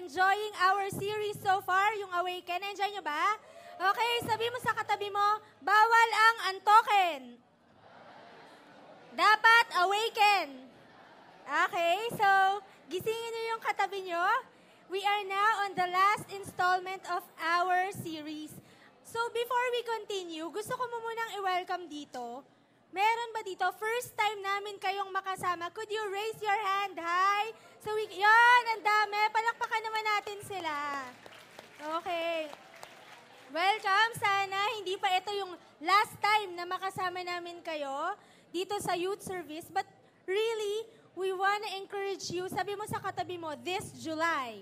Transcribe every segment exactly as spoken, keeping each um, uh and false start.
enjoying our series so far, yung Awaken? Enjoy nyo ba? Okay, sabi mo sa katabi mo, bawal ang antoken. Dapat awaken. Okay, so gisingin nyo yung katabi nyo. We are now on the last installment of our series. So before we continue, gusto ko mo munang i-welcome dito. Meron ba dito? First time namin kayong makasama. Could you raise your hand? Hi! So, we, yun, ang dami. Palakpakan naman natin sila. Okay. Welcome. Sana hindi pa ito yung last time na makasama namin kayo dito sa youth service. But really, we wanna encourage you. Sabi mo sa katabi mo, this July.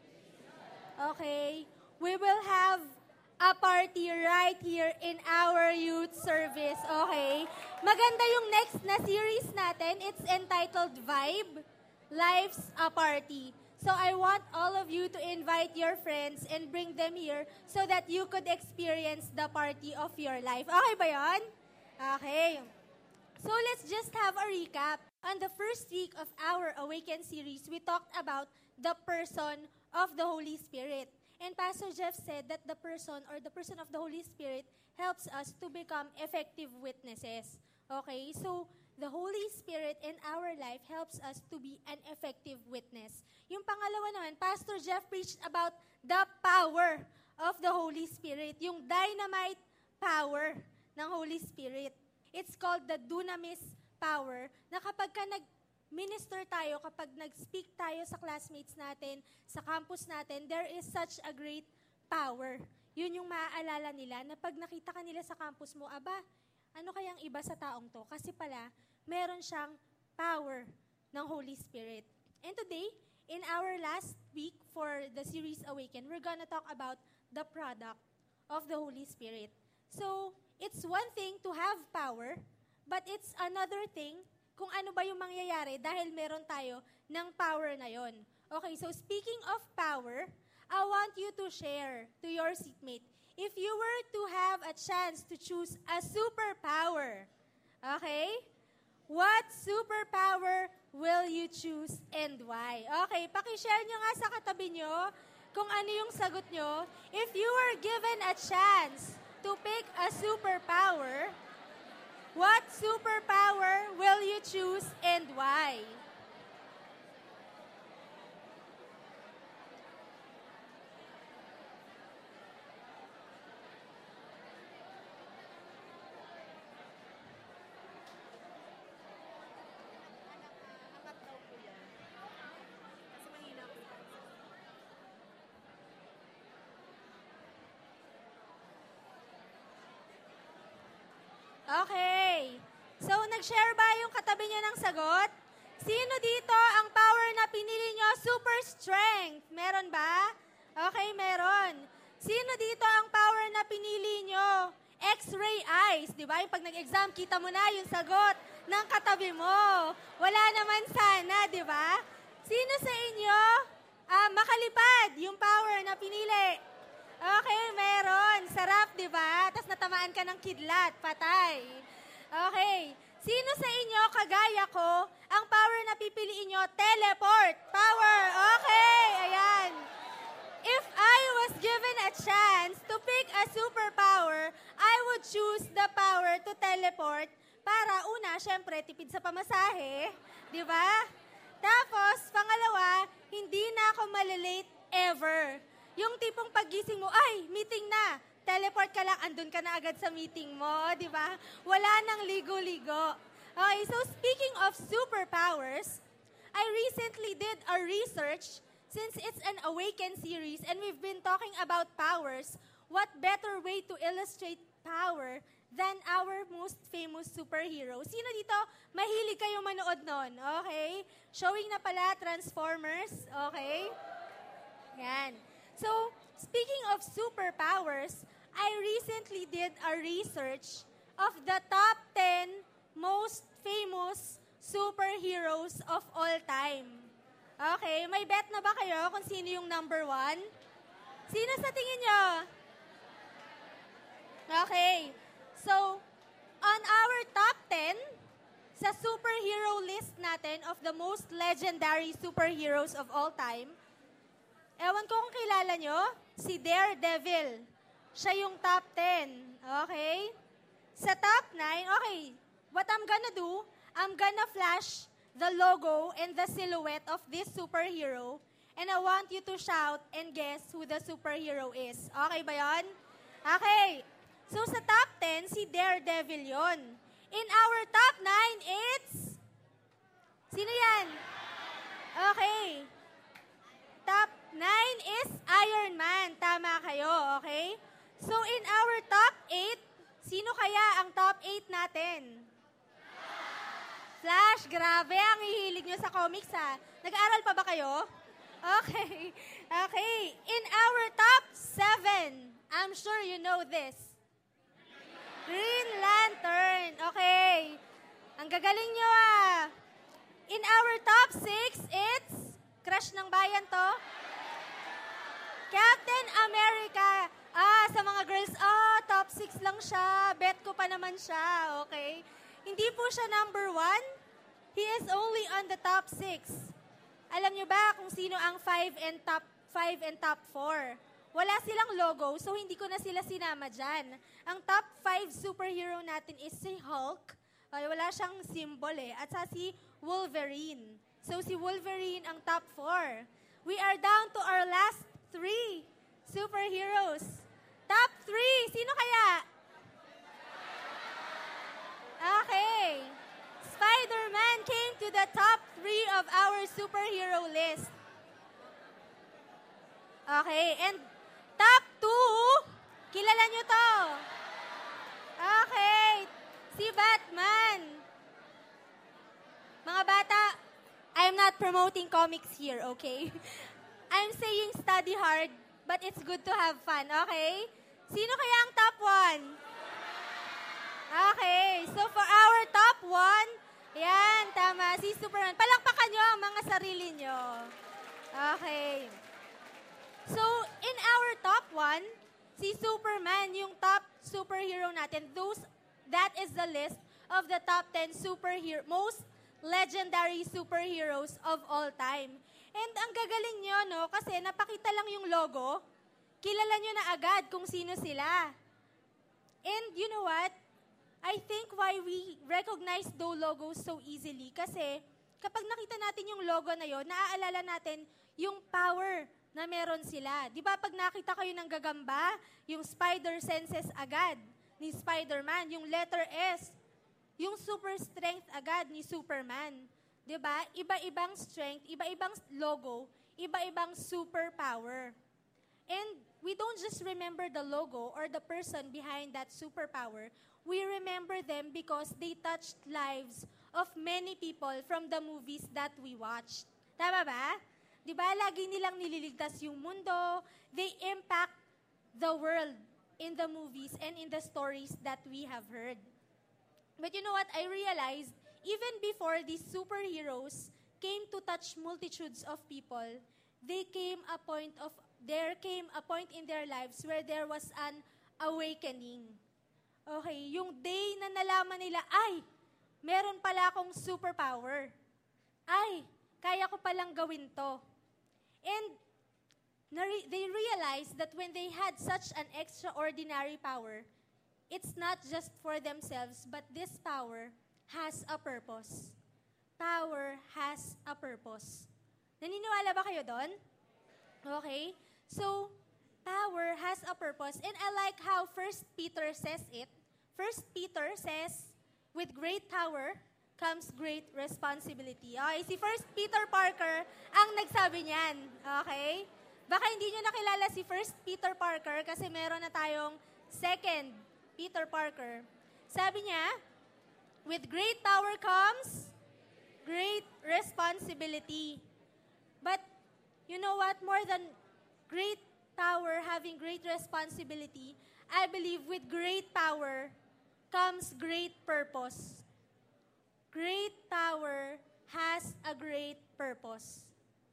Okay. We will have a party right here in our youth service. Okay? Maganda yung next na series natin. It's entitled Vibe, Life's a Party. So I want all of you to invite your friends and bring them here so that you could experience the party of your life. Okay ba yun? Okay. So let's just have a recap. On the first week of our Awaken series, we talked about the person of the Holy Spirit. And Pastor Jeff said that the person or the person of the Holy Spirit helps us to become effective witnesses. Okay? So, the Holy Spirit in our life helps us to be an effective witness. Yung pangalawa naman, Pastor Jeff preached about the power of the Holy Spirit. Yung dynamite power ng Holy Spirit. It's called the dunamis power na kapag ka nag minister tayo, kapag nag-speak tayo sa classmates natin, sa campus natin, there is such a great power. Yun yung maaalala nila na pag nakita ka nila sa campus mo, aba, ano kayang iba sa taong to? Kasi pala, meron siyang power ng Holy Spirit. And today, in our last week for the series Awaken, we're gonna talk about the product of the Holy Spirit. So, it's one thing to have power, but it's another thing kung ano ba yung mangyayari dahil meron tayo ng power na yon. Okay, so speaking of power, I want you to share to your seatmate. If you were to have a chance to choose a superpower, okay, what superpower will you choose and why? Okay, pakishare nyo nga sa katabi nyo kung ano yung sagot nyo. If you were given a chance to pick a superpower, what superpower will you choose and why? Okay. So, nag-share ba yung katabi niya ng sagot? Sino dito ang power na pinili niyo? Super strength. Meron ba? Okay, meron. Sino dito ang power na pinili niyo? X-ray eyes. Di ba? Yung pag nag-exam, kita mo na yung sagot ng katabi mo. Wala naman sana, di ba? Sino sa inyo ah, makalipad yung power na pinili? Okay, meron. Sarap, di ba? Tapos natamaan ka ng kidlat, patay. Okay. Sino sa inyo, kagaya ko, ang power na pipiliin nyo, teleport. Power. Okay, ayan. If I was given a chance to pick a superpower, I would choose the power to teleport para una, syempre, tipid sa pamasahe. Di ba? Tapos, pangalawa, hindi na ako malilate ever. Yung tipong paggising mo, ay, meeting na. Teleport ka lang, andun ka na agad sa meeting mo, di ba? Wala nang ligo-ligo. Okay, so speaking of superpowers, I recently did a research since it's an Awaken series and we've been talking about powers. What better way to illustrate power than our most famous superhero? Sino dito mahilig kayo manood nun? Okay? Showing na pala, Transformers. Okay? Yan. So, speaking of superpowers, I recently did a research of the top ten most famous superheroes of all time. Okay, may bet na ba kayo kung sino yung number one? Sino sa tingin nyo? Okay, so, on our top ten, sa superhero list natin of the most legendary superheroes of all time, Ewan ko kung kilala nyo, si Daredevil. Siya yung top ten. Okay? Sa top nine, okay, what I'm gonna do, I'm gonna flash the logo and the silhouette of this superhero, and I want you to shout and guess who the superhero is. Okay ba yon? Okay. So sa top ten, si Daredevil yon. In our top nine, it's... Sino yan? Okay. Top nine is Iron Man. Tama kayo, okay? So in our top eight, sino kaya ang top eight natin? Flash, grabe, ang hihilig nyo sa comics ha. Nag-aaral pa ba kayo? Okay. Okay. In our top seven, I'm sure you know this. Green Lantern. Okay. Ang gagaling nyo ah. In our top six, it's... Crush ng bayan to? Captain America. Ah, sa mga girls, ah, top six lang siya. Bet ko pa naman siya, okay? Hindi po siya number one. He is only on the top six. Alam nyo ba kung sino ang five and top five and top four? Wala silang logo, so hindi ko na sila sinama dyan. Ang top five superhero natin is si Hulk. Ay, wala siyang symbol eh. At sa si Wolverine. So si Wolverine ang top four. We are down to our last three superheroes. Top three, sino kaya? Okay. Spider-Man came to the top three of our superhero list. Okay, and top two, kilala nyo to. Okay, si Batman. Mga bata, I'm not promoting comics here, okay? I'm saying study hard, but it's good to have fun, okay? Sino kaya ang top one? Okay, so for our top one, yan, tama, si Superman. Palakpakan nyo ang mga sarili nyo. Okay. So, in our top one, si Superman, yung top superhero natin, those, that is the list of the top ten superhero, most legendary superheroes of all time. And ang gagaling nyo, no, kasi napakita lang yung logo, kilala nyo na agad kung sino sila. And you know what? I think why we recognize those logos so easily, kasi kapag nakita natin yung logo na yon, naaalala natin yung power na meron sila. Di ba pag nakita kayo ng gagamba, yung spider senses agad ni Spider-Man, yung letter S, yung super strength agad ni Superman. Di ba? Iba-ibang strength, iba-ibang logo, iba-ibang superpower. And we don't just remember the logo or the person behind that superpower. We remember them because they touched lives of many people from the movies that we watched. Tama ba? Di ba? Lagi nilang nililigtas yung mundo. They impact the world in the movies and in the stories that we have heard. But you know what? I realized, even before these superheroes came to touch multitudes of people, they came a point of, there came a point in their lives where there was an awakening. Okay, yung day na nalaman nila, ay, meron pala akong superpower. Ay, kaya ko palang gawin to. And nare- they realized that when they had such an extraordinary power, it's not just for themselves, but this power has a purpose. Power has a purpose. Naniniwala ba kayo doon? Okay? So, power has a purpose. And I like how First Peter says it. First Peter says, with great power comes great responsibility. Okay, si First Peter Parker ang nagsabi niyan. Okay? Baka hindi nyo nakilala si First Peter Parker kasi meron na tayong second Peter Parker. Sabi niya, with great power comes great responsibility. But, you know what? More than great power having great responsibility, I believe with great power comes great purpose. Great power has a great purpose.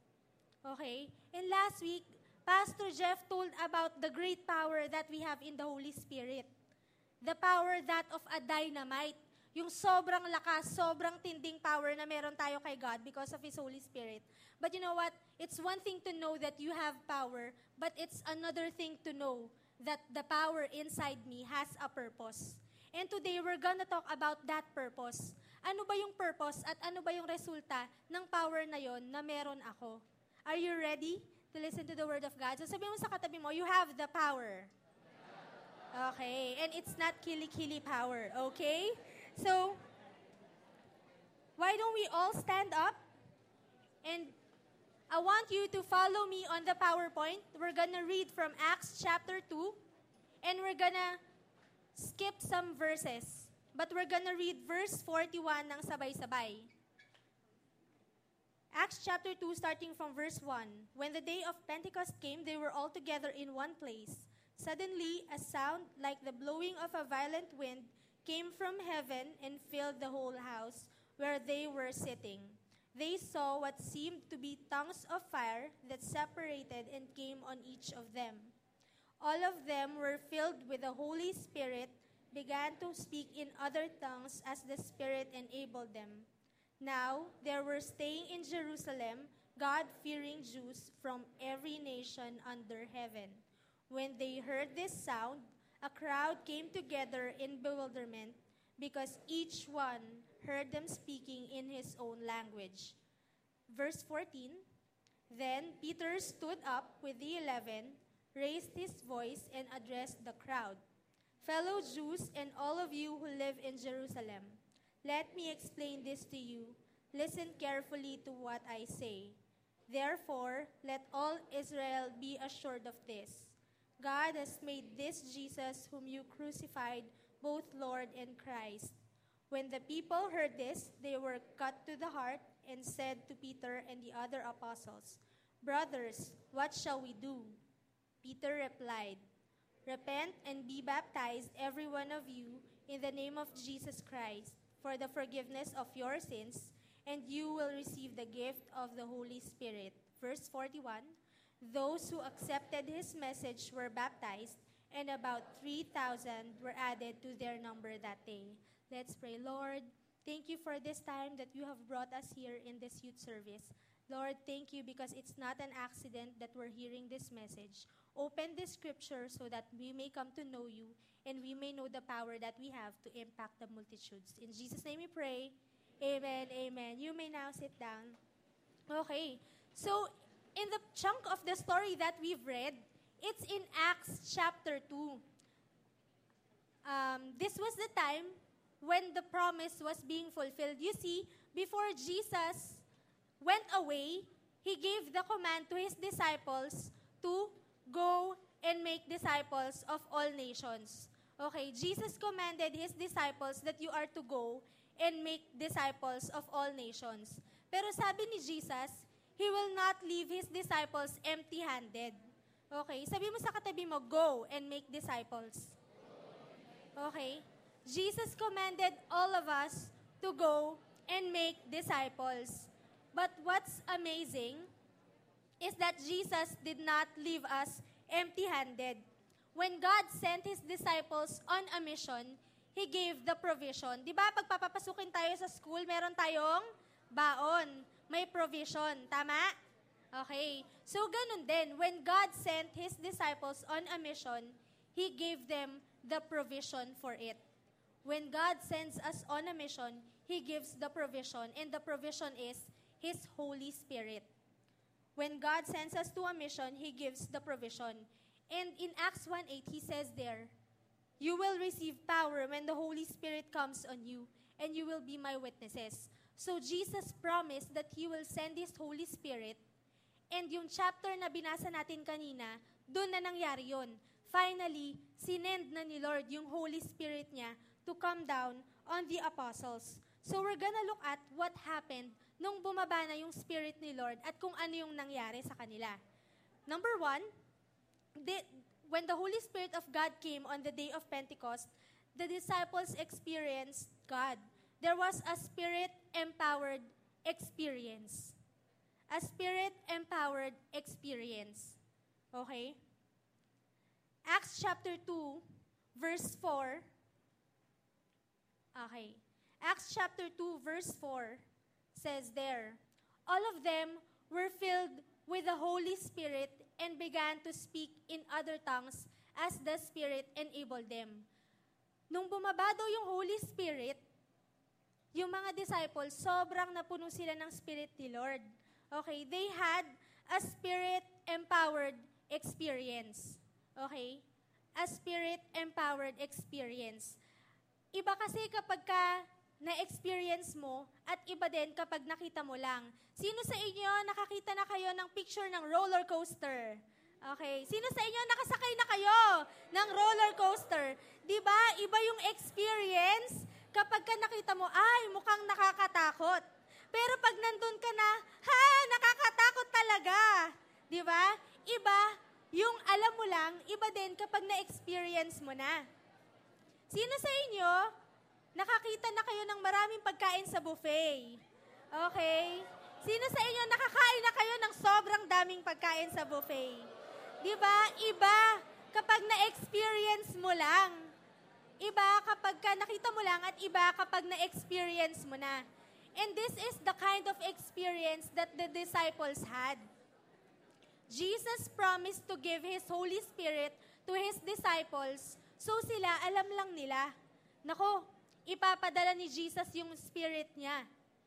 Okay? And last week, Pastor Jeff told about the great power that we have in the Holy Spirit. The power that of a dynamite. yung sobrang lakas, sobrang tinding power na meron tayo kay God because of His Holy Spirit. But you know what? It's one thing to know that you have power, but it's another thing to know that the power inside me has a purpose. And today, we're gonna talk about that purpose. Ano ba yung purpose at ano ba yung resulta ng power na yon na meron ako? Are you ready to listen to the Word of God? So sabihin mo sa katabi mo, you have the power. Okay, and it's not kili-kili power, okay? So, why don't we all stand up? And I want you to follow me on the PowerPoint. We're gonna read from Acts chapter two, and we're gonna skip some verses. But we're gonna read verse forty-one ng sabay-sabay. Acts chapter two, starting from verse one. When the day of Pentecost came, they were all together in one place. Suddenly, a sound like the blowing of a violent wind came from heaven and filled the whole house where they were sitting. They saw what seemed to be tongues of fire that separated and came on each of them. All of them were filled with the Holy Spirit, began to speak in other tongues as the Spirit enabled them. Now, there were staying in Jerusalem God-fearing Jews from every nation under heaven. When they heard this sound, a crowd came together in bewilderment because each one heard them speaking in his own language. Verse fourteen, Then Peter stood up with the eleven, raised his voice, and addressed the crowd. Fellow Jews and all of you who live in Jerusalem, let me explain this to you. Listen carefully to what I say. Therefore, let all Israel be assured of this. God has made this Jesus whom you crucified both Lord and Christ. When the people heard this, they were cut to the heart and said to Peter and the other apostles, Brothers, what shall we do? Peter replied, Repent and be baptized, every one of you, in the name of Jesus Christ, for the forgiveness of your sins, and you will receive the gift of the Holy Spirit. Verse forty-one, Those who accepted his message were baptized, and about three thousand were added to their number that day. Let's pray. Lord, thank you for this time that you have brought us here in this youth service. Lord, thank you because it's not an accident that we're hearing this message. Open this scripture so that we may come to know you and we may know the power that we have to impact the multitudes. In Jesus' name we pray. Amen, amen. You may now sit down. Okay, so in the chunk of the story that we've read, it's in Acts chapter two. Um, this was the time when the promise was being fulfilled. You see, before Jesus went away, He gave the command to His disciples to go and make disciples of all nations. Okay, Jesus commanded His disciples that you are to go and make disciples of all nations. Pero sabi ni Jesus, He will not leave His disciples empty-handed. Okay? Sabi mo sa katabi mo, go and make disciples. Okay? Jesus commanded all of us to go and make disciples. But what's amazing is that Jesus did not leave us empty-handed. When God sent His disciples on a mission, He gave the provision. Di ba, pag papapasukin tayo sa school, meron tayong baon. May provision. Tama? Okay. So, ganun din. When God sent His disciples on a mission, He gave them the provision for it. When God sends us on a mission, He gives the provision. And the provision is His Holy Spirit. When God sends us to a mission, He gives the provision. And in Acts one eight, He says there, You will receive power when the Holy Spirit comes on you, and you will be my witnesses. So Jesus promised that He will send His Holy Spirit, and yung chapter na binasa natin kanina, doon na nangyari yun. Finally, sinend na ni Lord yung Holy Spirit niya to come down on the apostles. So we're gonna look at what happened nung bumaba na yung Spirit ni Lord at kung ano yung nangyari sa kanila. Number one, the, when the Holy Spirit of God came on the day of Pentecost, the disciples experienced God. There was a Spirit-empowered experience. A Spirit-empowered experience. Okay? Acts chapter two, verse four. Okay. Acts chapter two, verse four says there, all of them were filled with the Holy Spirit and began to speak in other tongues as the Spirit enabled them. Nung bumaba daw yung Holy Spirit, yung mga disciples, sobrang napuno sila ng Spirit ni Lord. Okay, they had a Spirit-empowered experience. Okay? A Spirit-empowered experience. Iba kasi kapag ka na-experience mo, at iba din kapag nakita mo lang. Sino sa inyo nakakita na kayo ng picture ng roller coaster? Okay. Sino sa inyo nakasakay na kayo ng roller coaster? Di ba? Iba yung experience kapag ka nakita mo, ay, mukhang nakakatakot. Pero pag nandun ka na, ha, nakakatakot talaga. Di ba? Iba, yung alam mo lang, iba din kapag na-experience mo na. Sino sa inyo, nakakita na kayo ng maraming pagkain sa buffet? Okay? Sino sa inyo, nakakain na kayo ng sobrang daming pagkain sa buffet? Di ba? Iba kapag na-experience mo lang. Iba kapag ka nakita mo lang at iba kapag na-experience mo na. And this is the kind of experience that the disciples had. Jesus promised to give His Holy Spirit to His disciples, so sila alam lang nila. Nako, ipapadala ni Jesus yung Spirit niya.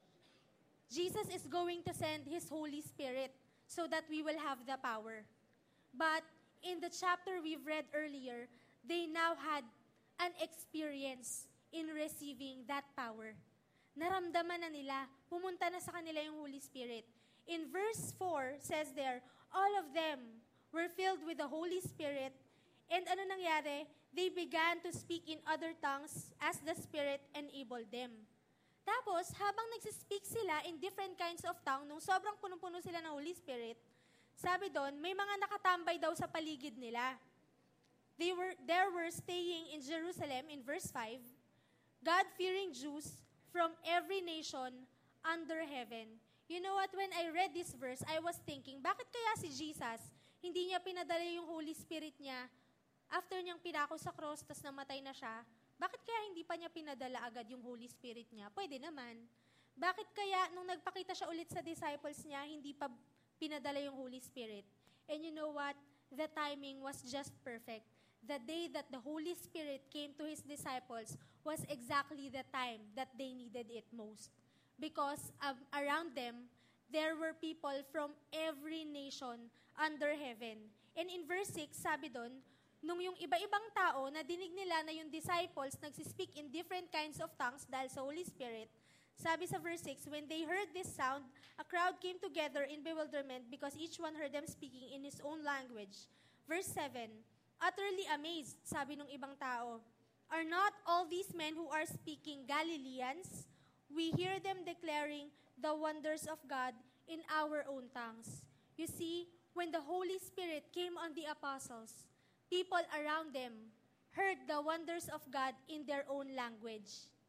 Jesus is going to send His Holy Spirit so that we will have the power. But in the chapter we've read earlier, they now had an experience in receiving that power. Naramdaman na nila, pumunta na sa kanila yung Holy Spirit. In verse four, says there, all of them were filled with the Holy Spirit, and ano nangyari? They began to speak in other tongues as the Spirit enabled them. Tapos, habang nagsispeak sila in different kinds of tongue, nung sobrang punong-puno sila ng Holy Spirit, sabi doon, may mga nakatambay daw sa paligid nila. They were, there were staying in Jerusalem, in verse five, God-fearing Jews from every nation under heaven. You know what, when I read this verse, I was thinking, bakit kaya si Jesus, hindi niya pinadala yung Holy Spirit niya after niyang pinako sa cross, tas namatay na siya? Bakit kaya hindi pa niya pinadala agad yung Holy Spirit niya? Pwede naman. Bakit kaya nung nagpakita siya ulit sa disciples niya, hindi pa pinadala yung Holy Spirit? And you know what? The timing was just perfect. The day that the Holy Spirit came to His disciples was exactly the time that they needed it most. Because um, around them, there were people from every nation under heaven. And in verse six, sabi doon, nung yung iba-ibang tao na dinig nila na yung disciples nagsispeak in different kinds of tongues dahil sa Holy Spirit, sabi sa verse six, when they heard this sound, a crowd came together in bewilderment because each one heard them speaking in his own language. Verse seven, utterly amazed, sabi nung ibang tao, are not all these men who are speaking Galileans? We hear them declaring the wonders of God in our own tongues. You see, when the Holy Spirit came on the apostles, people around them heard the wonders of God in their own language.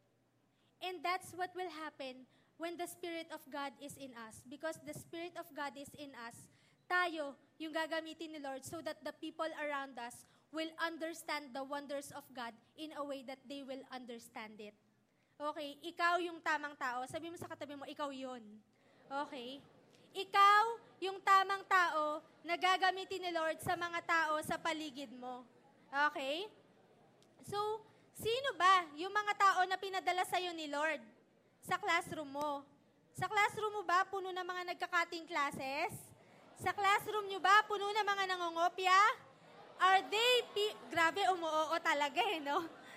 And that's what will happen when the Spirit of God is in us. Because the Spirit of God is in us, tayo yung gagamitin ni Lord so that the people around us will understand the wonders of God in a way that they will understand it. Okay, ikaw yung tamang tao. Sabi mo sa katabi mo, ikaw yun. Okay? Ikaw yung tamang tao na gagamitin ni Lord sa mga tao sa paligid mo. Okay? So, sino ba yung mga tao na pinadala sa'yo ni Lord sa classroom mo? Sa classroom mo ba, puno ng mga nagkakating classes? Sa classroom nyo ba, puno ng mga nangongopya? Are they, pi- grabe, umuoo talaga eh, no?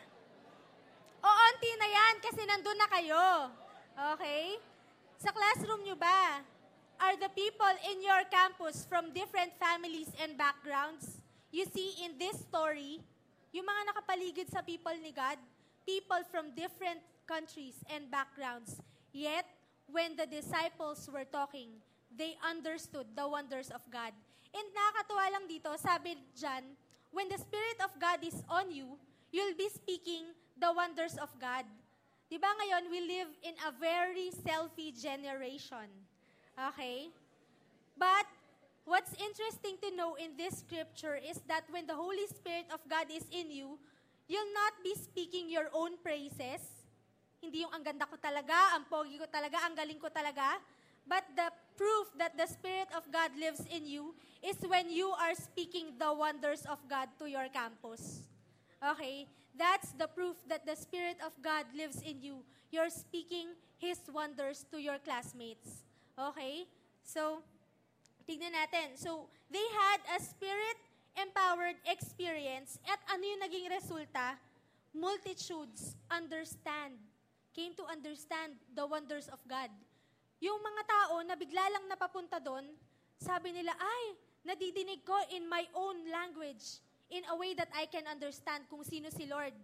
O, onti na yan kasi nandun na kayo. Okay? Sa classroom nyo ba, are the people in your campus from different families and backgrounds? You see, in this story, yung mga nakapaligid sa people ni God, people from different countries and backgrounds. Yet, when the disciples were talking, they understood the wonders of God. And nakakatuwa lang dito, sabi dyan, when the Spirit of God is on you, you'll be speaking the wonders of God. Diba ngayon, we live in a very selfie generation. Okay? But, what's interesting to know in this scripture is that when the Holy Spirit of God is in you, you'll not be speaking your own praises. hindi yung ang ganda ko talaga, ang pogi ko talaga, ang galing ko talaga. But the proof that the Spirit of God lives in you is when you are speaking the wonders of God to your campus. Okay? That's the proof that the Spirit of God lives in you. You're speaking His wonders to your classmates. Okay? So, tignan natin. So, they had a Spirit-empowered experience at ano yung naging resulta? Multitudes understand, came to understand the wonders of God. Yung mga tao na bigla lang napapunta doon, sabi nila, ay, nadidinig ko in my own language, in a way that I can understand kung sino si Lord.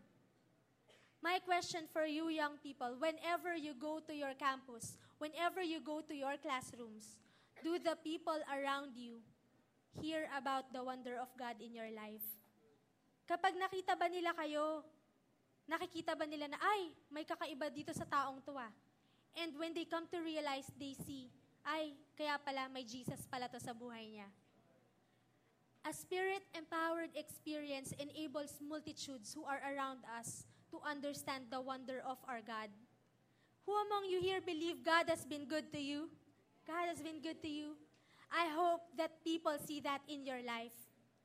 My question for you young people, whenever you go to your campus, whenever you go to your classrooms, do the people around you hear about the wonder of God in your life? Kapag nakita ba nila kayo, nakikita ba nila na, ay, may kakaiba dito sa taong to ah. And when they come to realize, they see, ay, kaya pala may Jesus pala to sa buhay niya. A Spirit-empowered experience enables multitudes who are around us to understand the wonder of our God. Who among you here believe God has been good to you? God has been good to you. I hope that people see that in your life.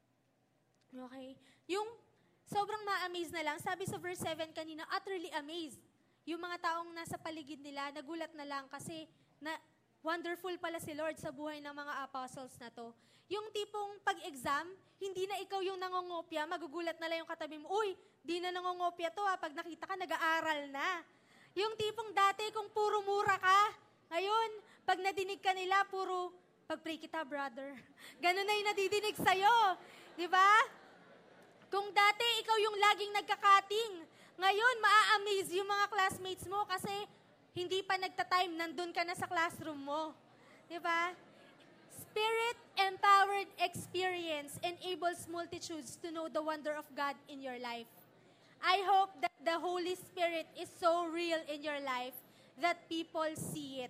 Okay? Yung sobrang ma-amaze na lang, sabi sa verse seven kanina, utterly amazed. Yung mga taong nasa paligid nila, nagulat na lang kasi na wonderful pala si Lord sa buhay ng mga apostles na to. Yung tipong pag-exam, hindi na ikaw yung nangongopya, magugulat na lang yung katabi mo, uy, di na nangongopya to ha, pag nakita ka, nag-aaral na. Yung tipong dati kung puro mura ka, ngayon, pag nadinig ka nila, puro, pag-pray kita, brother. Ganun na yung nadidinig sa'yo. Di ba? Kung dati, ikaw yung laging nagkakating, ngayon, maa-amaze yung mga classmates mo kasi hindi pa nagta-time, nandun ka na sa classroom mo. Di ba? Spirit-empowered experience enables multitudes to know the wonder of God in your life. I hope that the Holy Spirit is so real in your life that people see it.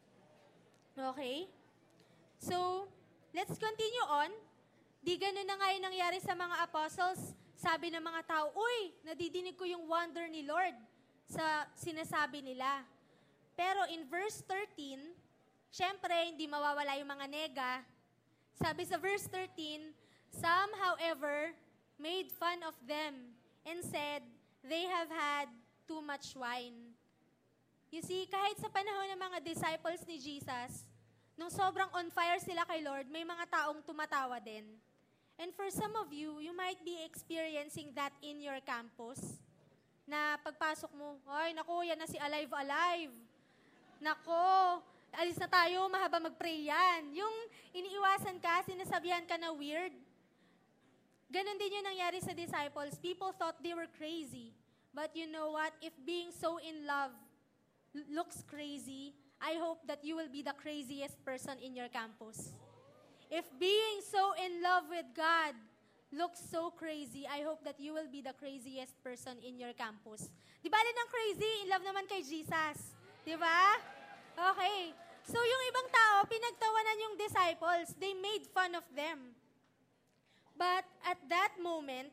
Okay? So, let's continue on. Di ganun na nga yung nangyari sa mga apostles. Sabi ng mga tao, uy, nadidinig ko yung wonder ni Lord sa sinasabi nila. Pero in verse thirteen, syempre, hindi mawawala yung mga nega. Sabi sa verse thirteen, some, however, made fun of them and said, they have had too much wine. You see, kahit sa panahon ng mga disciples ni Jesus, nung sobrang on fire sila kay Lord, may mga taong tumatawa din. And for some of you, you might be experiencing that in your campus. Na pagpasok mo, ay, naku, yan na si Alive Alive. Nako, alis na tayo, mahaba mag-pray yan. Yung iniiwasan ka, sinasabihan ka na weird. Ganon din yung nangyari sa disciples. People thought they were crazy. But you know what? If being so in love looks crazy, I hope that you will be the craziest person in your campus. If being so in love with God looks so crazy, I hope that you will be the craziest person in your campus. Di ba alin ang crazy? In love naman kay Jesus. Di ba? Okay. So yung ibang tao, pinagtawanan yung disciples. They made fun of them. But at that moment,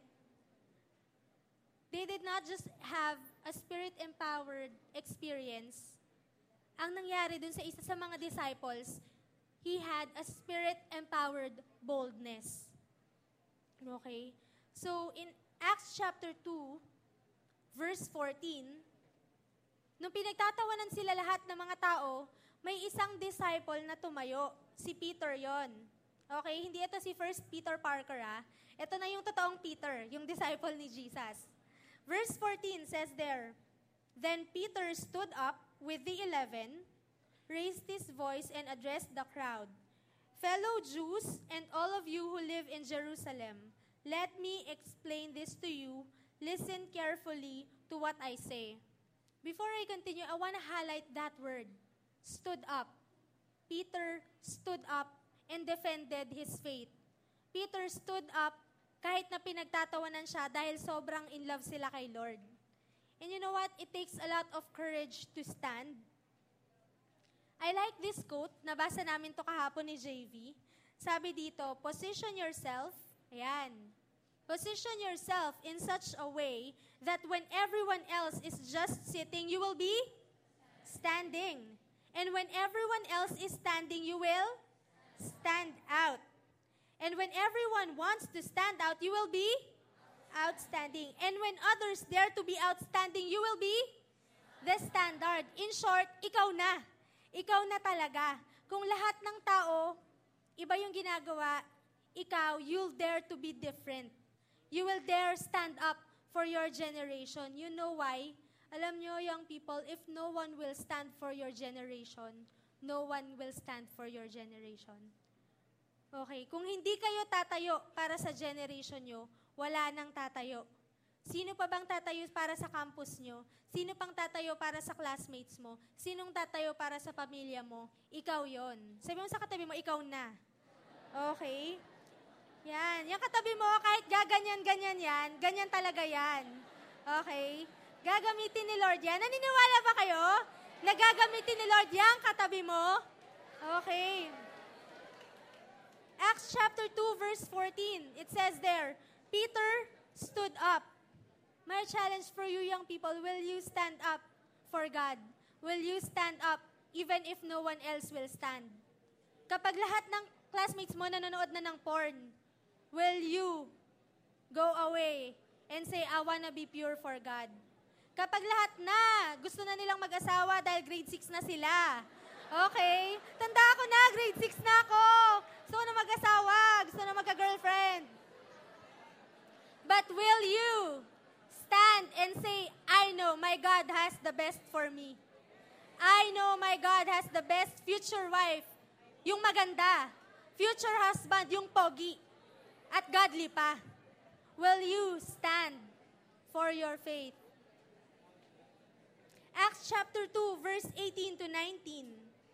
they did not just have a Spirit-empowered experience. Ang nangyari dun sa isa sa mga disciples, he had a Spirit-empowered boldness. Okay? So, in Acts chapter two, verse fourteen, nung pinagtatawanan sila lahat ng mga tao, may isang disciple na tumayo. Si Peter yon. Okay? Hindi ito si First Peter Parker, ah. Ito na yung totoong Peter, yung disciple ni Jesus. Verse fourteen says there, then Peter stood up with the eleven, raised his voice and addressed the crowd. Fellow Jews and all of you who live in Jerusalem, let me explain this to you. Listen carefully to what I say. Before I continue, I want to highlight that word, stood up. Peter stood up and defended his faith. Peter stood up kahit na pinagtatawanan siya dahil sobrang in love sila kay Lord. And you know what? It takes a lot of courage to stand. I like this quote, nabasa namin to kahapon ni J V. Sabi dito, position yourself, ayan, Position yourself in such a way that when everyone else is just sitting, you will be standing. And when everyone else is standing, you will stand out. And when everyone wants to stand out, you will be outstanding. And when others dare to be outstanding, you will be the standard. In short, ikaw na. Ikaw na talaga. Kung lahat ng tao, iba yung ginagawa, ikaw, you'll dare to be different. You will dare stand up for your generation. You know why? Alam nyo, young people, if no one will stand for your generation, no one will stand for your generation. Okay, kung hindi kayo tatayo para sa generation nyo, wala nang tatayo. Sino pa bang tatayo para sa campus nyo? Sino pang tatayo para sa classmates mo? Sinong tatayo para sa pamilya mo? Ikaw yon. Sabi mo sa katabi mo, ikaw na. Okay? Yan. Yung katabi mo, kahit gaganyan-ganyan yan, ganyan talaga yan. Okay? Gagamitin ni Lord yan. Naniniwala ba kayo? Nagagamitin ni Lord yan, katabi mo? Okay. Acts chapter two, verse fourteen. It says there, Peter stood up. My challenge for you, young people, will you stand up for God? Will you stand up even if no one else will stand? Kapag lahat ng classmates mo nanonood na ng porn, will you go away and say, I wanna be pure for God? Kapag lahat na, gusto na nilang mag-asawa dahil grade six na sila. Okay? Tanda ako na, grade six na ako. Gusto na mag-asawa, gusto na magka-girlfriend. But will you stand and say, I know my God has the best for me. I know my God has the best future wife. Yung maganda. Future husband, yung pogi. At godly pa. Will you stand for your faith? Acts chapter two, verse eighteen to nineteen.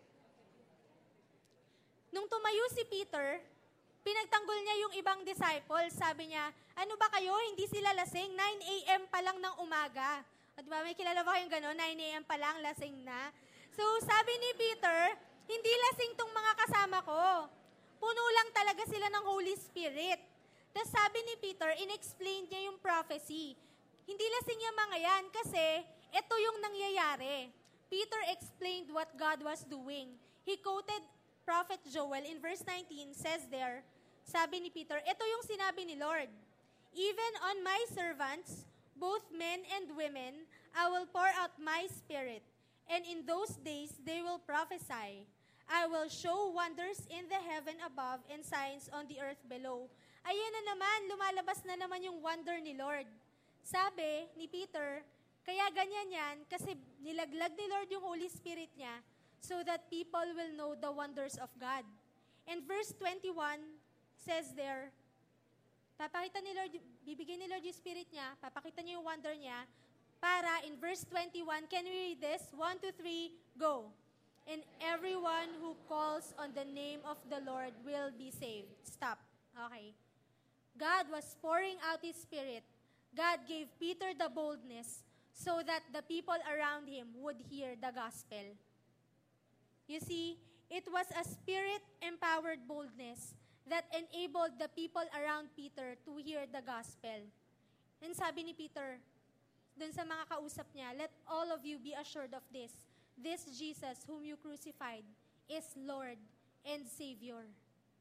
Nung tumayo si Peter, pinagtanggol niya yung ibang disciples. Sabi niya, ano ba kayo? Hindi sila lasing. nine a.m. pa lang ng umaga. O diba, may kilala ba kayong gano'n? nine a.m. pa lang, lasing na. So, sabi ni Peter, hindi lasing tong mga kasama ko. Puno lang talaga sila ng Holy Spirit. Tapos sabi ni Peter, in-explain niya yung prophecy. Hindi lasing yung mga yan kasi ito yung nangyayari. Peter explained what God was doing. He quoted Prophet Joel in verse nineteen, says there, sabi ni Peter, ito yung sinabi ni Lord, even on my servants, both men and women, I will pour out my spirit, and in those days they will prophesy. I will show wonders in the heaven above and signs on the earth below. Ayan na naman, lumalabas na naman yung wonder ni Lord. Sabi ni Peter, kaya ganyan yan kasi nilaglag ni Lord yung Holy Spirit niya so that people will know the wonders of God. And verse twenty-one says there, papakita ni Lord, bibigyan ni Lord yung Spirit niya, papakita niya yung wonder niya, para in verse twenty-one, can we read this? One, two, three, go. And everyone who calls on the name of the Lord will be saved. Stop. Okay. God was pouring out His Spirit. God gave Peter the boldness so that the people around him would hear the gospel. You see, it was a Spirit-empowered boldness that enabled the people around Peter to hear the gospel. And sabi ni Peter, dun sa mga kausap niya, let all of you be assured of this. This Jesus whom you crucified is Lord and Savior.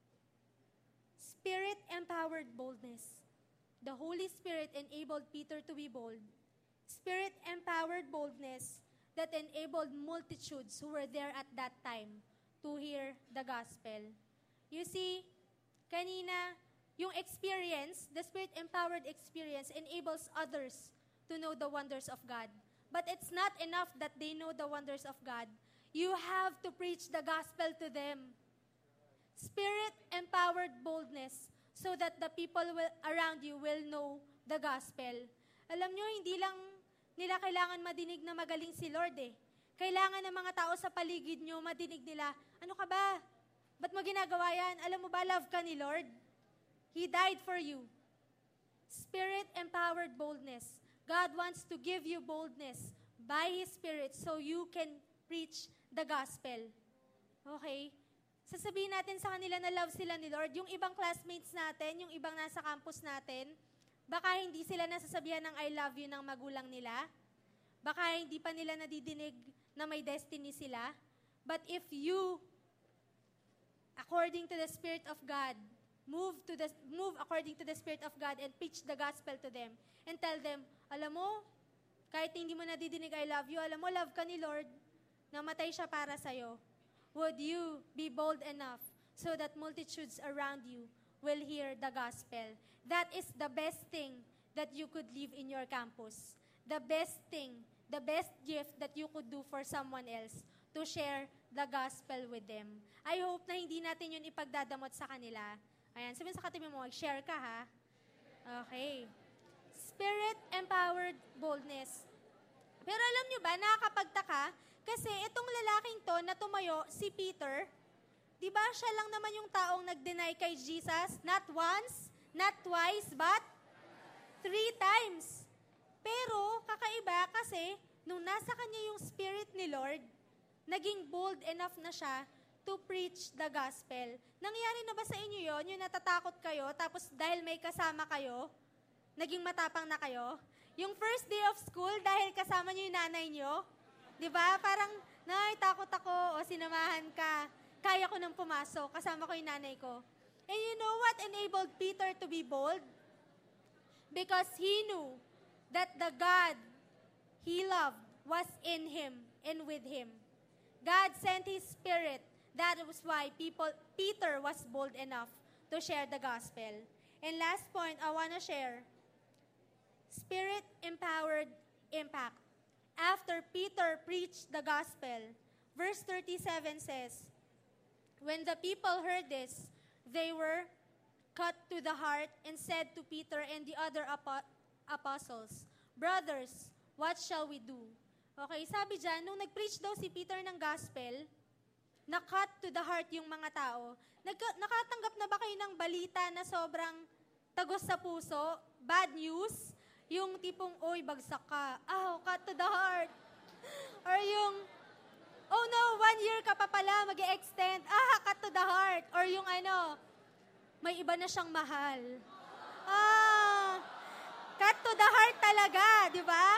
Spirit-empowered boldness. The Holy Spirit enabled Peter to be bold. Spirit-empowered boldness that enabled multitudes who were there at that time to hear the gospel. You see, kanina, yung experience, the Spirit-empowered experience enables others to know the wonders of God. But it's not enough that they know the wonders of God. You have to preach the gospel to them. Spirit-empowered boldness so that the people will, around you will know the gospel. Alam nyo, hindi lang nila kailangan madinig na magaling si Lord eh. Kailangan ng mga tao sa paligid nyo madinig nila, ano ka ba? Ba't mo ginagawa yan? Alam mo ba, love ka ni Lord? He died for you. Spirit-empowered boldness. God wants to give you boldness by His Spirit so you can preach the gospel. Okay? Sasabihin natin sa kanila na love sila ni Lord. Yung ibang classmates natin, yung ibang nasa campus natin, Baka hindi sila nasasabihan ng I love you ng magulang nila. Baka hindi pa nila nadidinig na may destiny sila. But if you, according to the Spirit of God, move to the move according to the Spirit of God and preach the gospel to them and tell them, alam mo, kahit hindi mo nadidinig I love you, alam mo, love ka ni Lord, namatay siya para sa'yo. Would you be bold enough so that multitudes around you will hear the gospel? That is the best thing that you could leave in your campus. The best thing, the best gift that you could do for someone else, to share the gospel with them. I hope na hindi natin yun ipagdadamot sa kanila. Ayan, sabihin sa katabi mo, mag-share ka ha. Okay. Spirit-empowered boldness. Pero alam nyo ba, nakakapagtaka, kasi itong lalaking to na tumayo, si Peter, di ba siya lang naman yung taong nag-deny kay Jesus? Not once, not twice, but three times. Pero, kakaiba kasi, nung nasa kanya yung Spirit ni Lord, naging bold enough na siya to preach the gospel. Nangyari na ba sa inyo yon? Yung natatakot kayo, tapos dahil may kasama kayo, naging matapang na kayo? Yung first day of school, dahil kasama nyo yung nanay nyo, di ba? Parang, nay, takot ako, o sinamahan ka. Kaya ko nang pumasok, kasama ko yung nanay ko. And you know what enabled Peter to be bold? Because he knew that the God he loved was in him and with him. God sent His Spirit. That was why people, Peter was bold enough to share the gospel. And last point I want to share, Spirit-empowered impact. After Peter preached the gospel, verse thirty-seven says, when the people heard this, they were cut to the heart and said to Peter and the other apo- apostles, brothers, what shall we do? Okay, sabi dyan, nung nag-preach daw si Peter ng gospel, na-cut to the heart yung mga tao. Nagka- nakatanggap na ba kayo ng balita na sobrang tagos sa puso? Bad news? Yung tipong, oy, bagsak ka. Ah, cut to the heart. Or yung, oh no, one year ka pa pala, mag-e-extend. Ah, cut to the heart. Or yung ano, may iba na siyang mahal. Ah, cut to the heart talaga, di ba?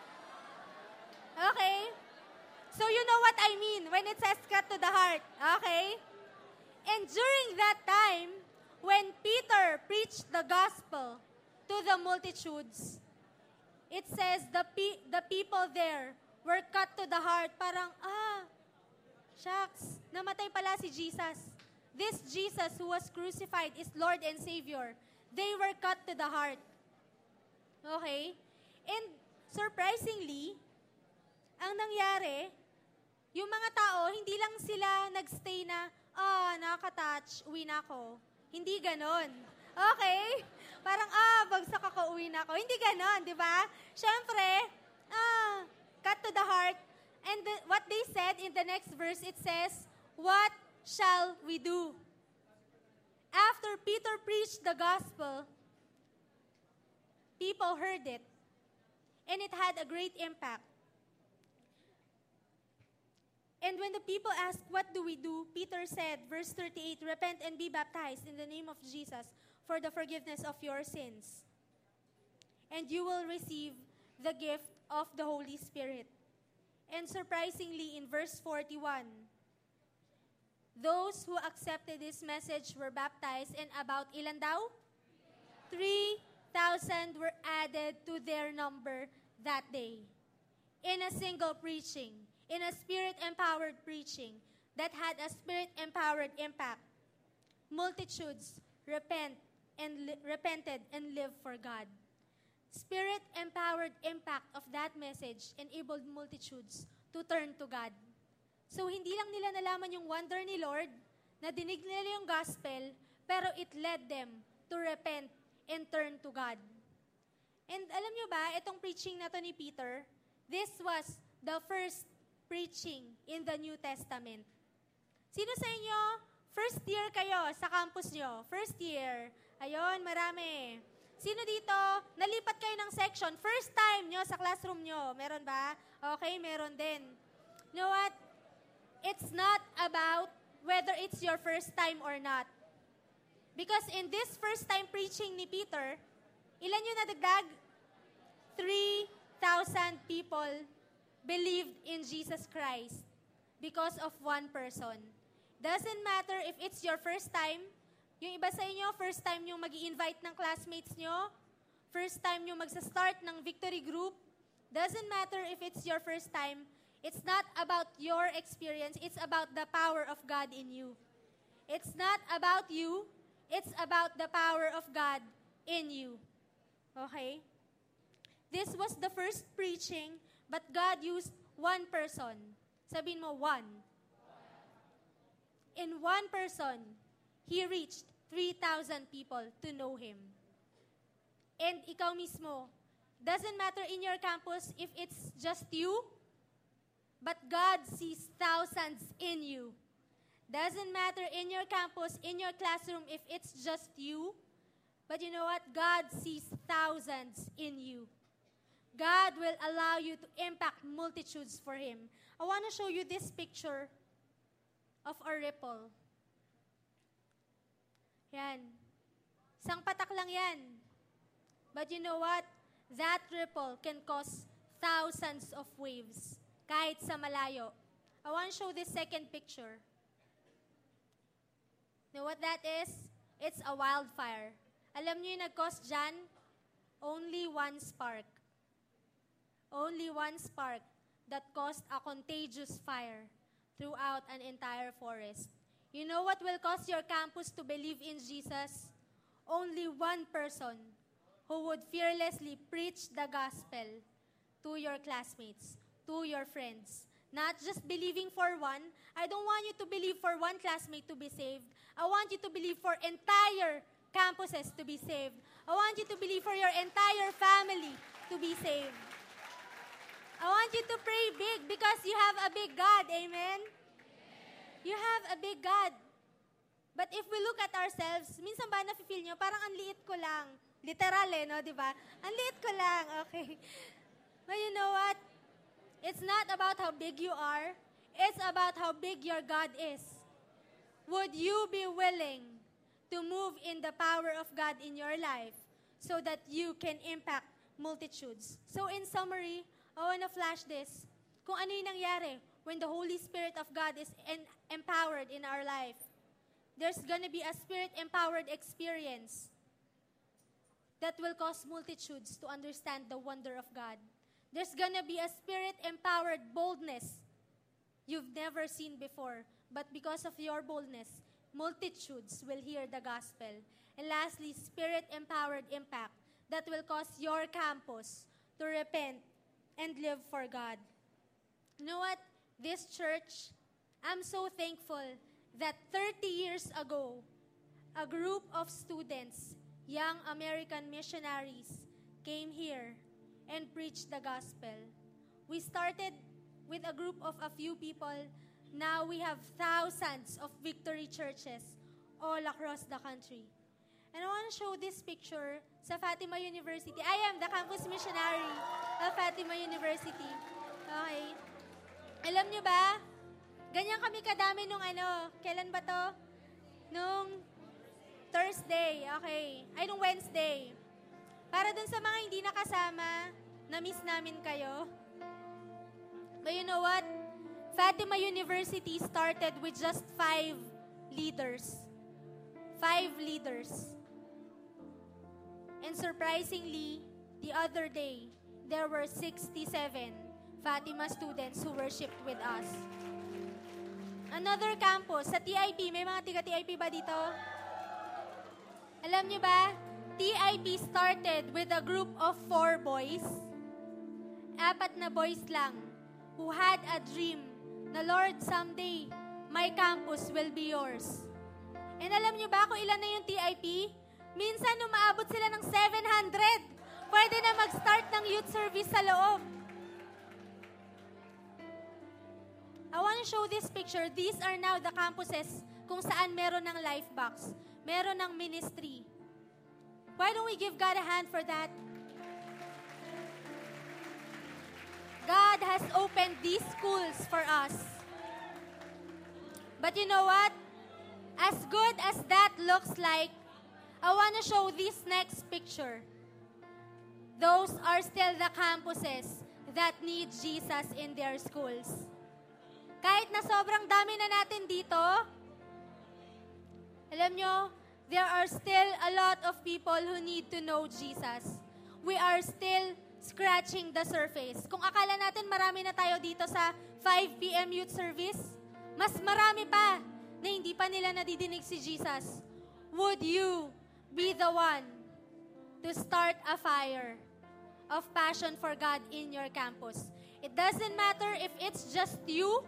Okay? So you know what I mean when it says cut to the heart. Okay? And during that time, when Peter preached the gospel to the multitudes, it says the pe- the people there were cut to the heart. Parang, ah, shucks, namatay pala si Jesus. This Jesus who was crucified is Lord and Savior. They were cut to the heart. Okay? And surprisingly, ang nangyari, yung mga tao, hindi lang sila nagstay na, ah, nakaka-touch, uwi na ako. Hindi ganon. Okay? Parang, ah, bagsak ako, uwi na ako. Hindi ganon, di ba? Siyempre, ah, cut to the heart. And the, what they said in the next verse, it says, what shall we do? After Peter preached the gospel, people heard it. And it had a great impact. And when the people asked, what do we do? Peter said, verse thirty-eight, repent and be baptized in the name of Jesus for the forgiveness of your sins. And you will receive the gift of the Holy Spirit. And surprisingly, in verse forty-one, those who accepted this message were baptized, and about ilan daw? three thousand were added to their number that day. In a single preaching, in a Spirit-empowered preaching that had a Spirit-empowered impact, multitudes repent and li- repented and lived for God. Spirit-empowered impact of that message enabled multitudes to turn to God. So hindi lang nila nalaman yung wonder ni Lord, na dinig nila yung gospel, pero it led them to repent and turn to God. And alam nyo ba, itong preaching na to ni Peter, this was the first preaching in the New Testament. Sino sa inyo, first year kayo sa campus nyo? First year. Ayun, marami. Sino dito, nalipat kayo ng section? First time nyo sa classroom nyo. Meron ba? Okay, meron din. You know what? It's not about whether it's your first time or not. Because in this first time preaching ni Peter, Ilan yung nadagdag? three thousand people believed in Jesus Christ because of one person. Doesn't matter if it's your first time, yung iba sa inyo, first time yung mag-i-invite ng classmates nyo, first time yung magsa-start ng victory group, doesn't matter if it's your first time, it's not about your experience, it's about the power of God in you. It's not about you, it's about the power of God in you. Okay? This was the first preaching, but God used one person. Sabihin mo, one. In one person, He reached three thousand people to know Him. And ikaw mismo, doesn't matter in your campus if it's just you, but God sees thousands in you. Doesn't matter in your campus, in your classroom, if it's just you, but you know what? God sees thousands in you. God will allow you to impact multitudes for Him. I want to show you this picture of a ripple. Yan. Isang patak lang yan. But you know what? That ripple can cause thousands of waves, kahit sa malayo. I want to show this second picture. Know what that is? It's a wildfire. Alam niyo yung nag-cause dyan? Only one spark. Only one spark that caused a contagious fire throughout an entire forest. You know what will cause your campus to believe in Jesus? Only one person who would fearlessly preach the gospel to your classmates, to your friends. Not just believing for one. I don't want you to believe for one classmate to be saved. I want you to believe for entire campuses to be saved. I want you to believe for your entire family to be saved. I want you to pray big because you have a big God. Amen? You have a big God. But if we look at ourselves, minsan ba nafe-feel nyo, parang ang liit ko lang. Literal eh, no? Diba? Ang liit ko lang. Okay. But you know what? It's not about how big you are. It's about how big your God is. Would you be willing to move in the power of God in your life so that you can impact multitudes? So in summary, I want to flash this. Kung ano yung nangyari when the Holy Spirit of God is en- empowered in our life. There's gonna be a Spirit-empowered experience that will cause multitudes to understand the wonder of God. There's gonna be a Spirit-empowered boldness you've never seen before. But because of your boldness, multitudes will hear the gospel. And lastly, Spirit-empowered impact that will cause your campus to repent and live for God. You know what? This church, I'm so thankful that thirty years ago, a group of students, young American missionaries, came here and preached the gospel. We started with a group of a few people. Now we have thousands of victory churches all across the country. And I want to show this picture sa Fatima University. I am the campus missionary of Fatima University. Okay. Alam nyo ba, ganyan kami kadami nung ano, kailan ba to? Nung Thursday, okay. Ay, nung Wednesday. Para dun sa mga hindi nakasama, na-miss namin kayo. But you know what? Fatima University started with just five leaders. Five leaders. And surprisingly, the other day, there were sixty-seven Fatima students who worshipped with us. Another campus, sa T I P, may mga tiga-T I P ba dito? Alam niyo ba, T I P started with a group of four boys, apat na boys lang, who had a dream na, Lord, someday, my campus will be yours. And alam niyo ba kung ilan na yung T I P? Minsan, umaabot sila ng seven hundred. Pwede na mag-start ng youth service sa loob. I want to show this picture. These are now the campuses kung saan meron ng life box. Meron ng ministry. Why don't we give God a hand for that? God has opened these schools for us. But you know what? As good as that looks like, I want to show this next picture. those are still the campuses that need Jesus in their schools. Kahit na sobrang dami na natin dito, alam nyo, there are still a lot of people who need to know Jesus. We are still scratching the surface. Kung akala natin marami na tayo dito sa five p.m. youth service, mas marami pa na hindi pa nila nadidinig si Jesus. Would you be the one to start a fire of passion for God in your campus? It doesn't matter if it's just you.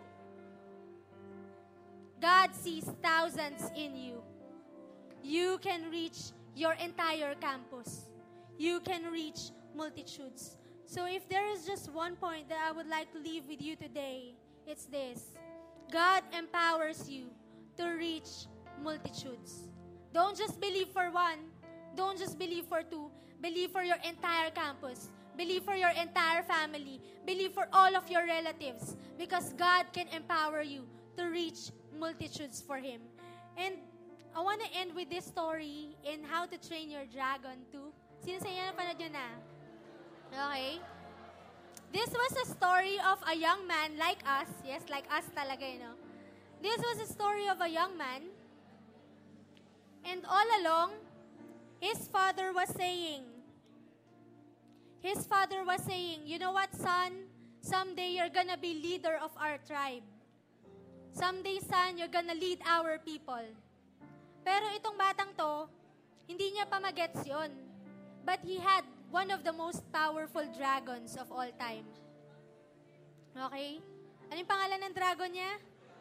God sees thousands in you. You can reach your entire campus. You can reach multitudes. So if there is just one point that I would like to leave with you today, it's this. God empowers you to reach multitudes. Don't just believe for one. Don't just believe for two. Believe for your entire campus. Believe for your entire family. Believe for all of your relatives. Because God can empower you to reach multitudes for Him. And I want to end with this story in How to Train Your Dragon two. Sino sa inyo napanood yun na? Okay. This was a story of a young man like us. Yes, like us talaga, you know. This was a story of a young man. And all along, his father was saying, his father was saying, you know what, son? Someday you're gonna be leader of our tribe. Someday, son, you're gonna lead our people. Pero itong batang to, hindi niya pa magets yun. But he had one of the most powerful dragons of all time. Okay? Ano yung pangalan ng dragon niya?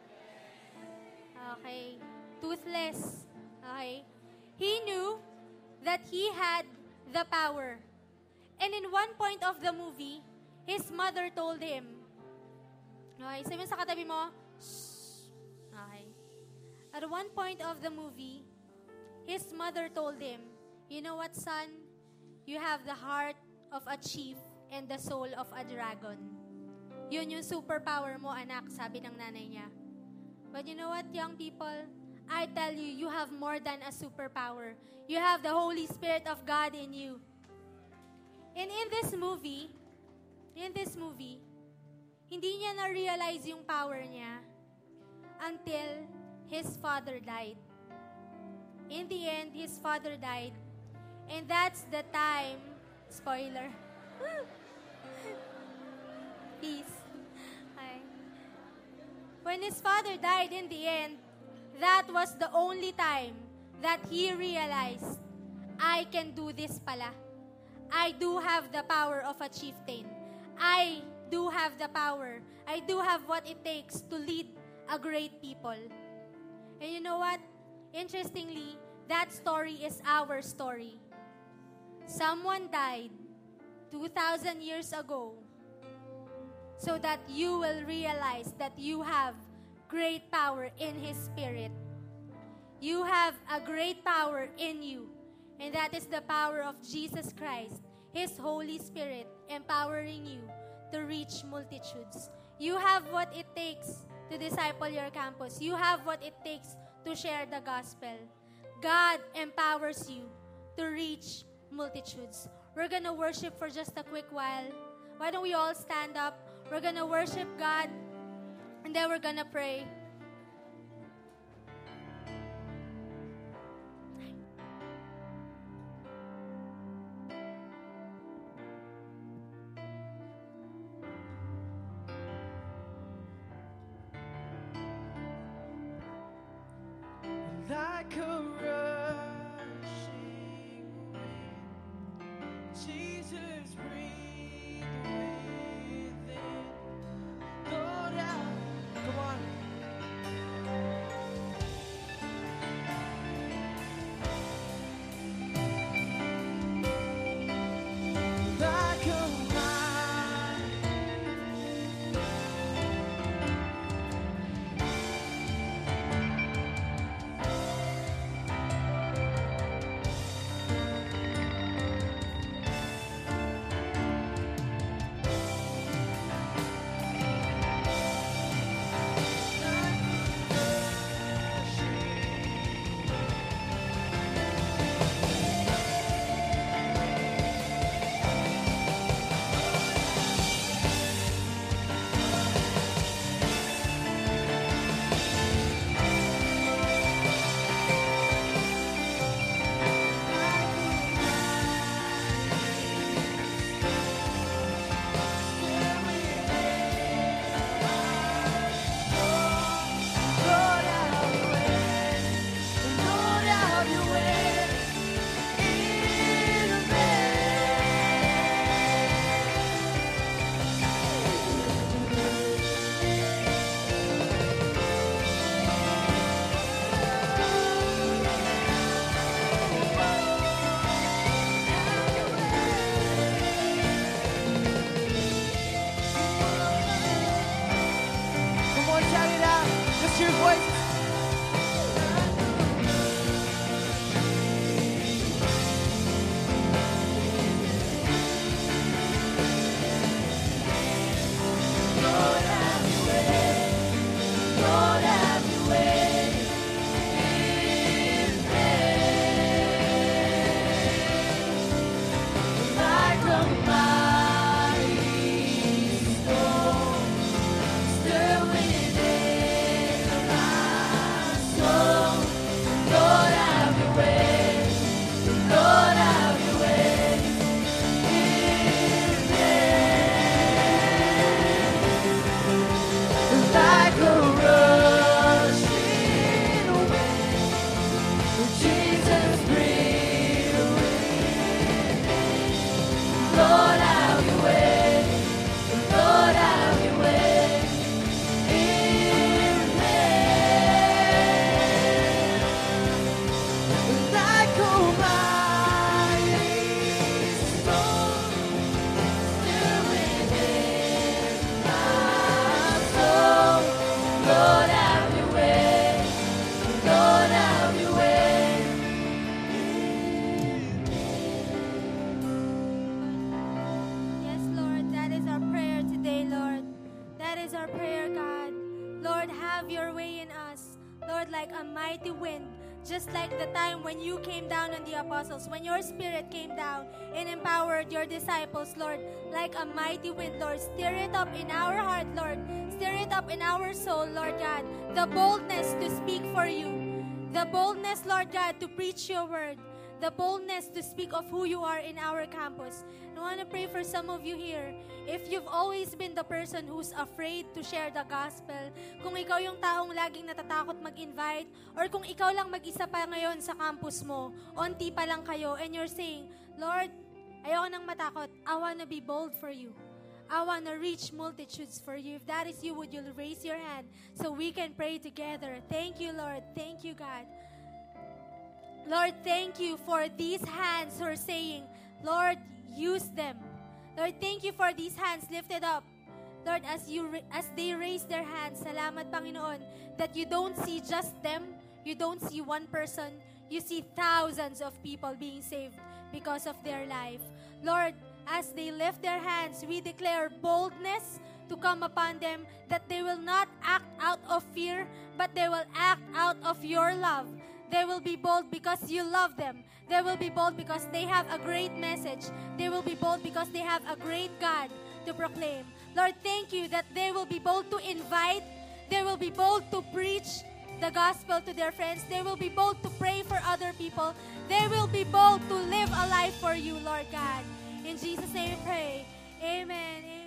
Okay. Toothless. Okay? He knew that he had the power. And in one point of the movie, his mother told him, okay, sabi mo sa katabi mo, shh. Okay. At one point of the movie, his mother told him, you know what, son? You have the heart of a chief and the soul of a dragon. Yun yung superpower mo, anak, sabi ng nanay niya. But you know what, young people? I tell you, you have more than a superpower. You have the Holy Spirit of God in you. And in this movie, in this movie, hindi niya na-realize yung power niya until his father died. In the end, his father died. And that's the time, spoiler, peace. Okay. When his father died in the end, that was the only time that he realized, I can do this pala. I do have the power of a chieftain. I do have the power. I do have what it takes to lead a great people. And you know what? Interestingly, that story is our story. Someone died two thousand years ago so that you will realize that you have great power in His Spirit. You have a great power in you, and that is the power of Jesus Christ, His Holy Spirit, empowering you to reach multitudes. You have what it takes to disciple your campus. You have what it takes to share the gospel. God empowers you to reach multitudes. We're gonna worship for just a quick while. Why don't we all stand up? We're gonna worship God, and then we're gonna pray. Like a rushing wind, Jesus, breathe within. Lord, I, come on. Like a have your way in us, Lord, like a mighty wind. Just like the time when you came down on the apostles, when your Spirit came down and empowered your disciples, Lord, like a mighty wind, Lord. Stir it up in our heart, Lord. Stir it up in our soul, Lord God. The boldness to speak for you. The boldness, Lord God, to preach your word. The boldness to speak of who you are in our campus. I want to pray for some of you here. If you've always been the person who's afraid to share the gospel, kung ikaw yung taong laging natatakot mag-invite, or kung ikaw lang mag-isa pa ngayon sa campus mo, onti pa lang kayo, and you're saying, Lord, ayoko nang matakot. I wanna be bold for you. I wanna reach multitudes for you. If that is you, would you raise your hand so we can pray together? Thank you, Lord. Thank you, God. Lord, thank you for these hands who are saying, Lord, use them. Lord, thank you for these hands lifted up. Lord, as you as they raise their hands, salamat, Panginoon, that you don't see just them, you don't see one person, you see thousands of people being saved because of their life. Lord, as they lift their hands, we declare boldness to come upon them, that they will not act out of fear, but they will act out of your love. They will be bold because you love them. They will be bold because they have a great message. They will be bold because they have a great God to proclaim. Lord, thank you that they will be bold to invite. They will be bold to preach the gospel to their friends. They will be bold to pray for other people. They will be bold to live a life for you, Lord God. In Jesus' name we pray. Amen. Amen.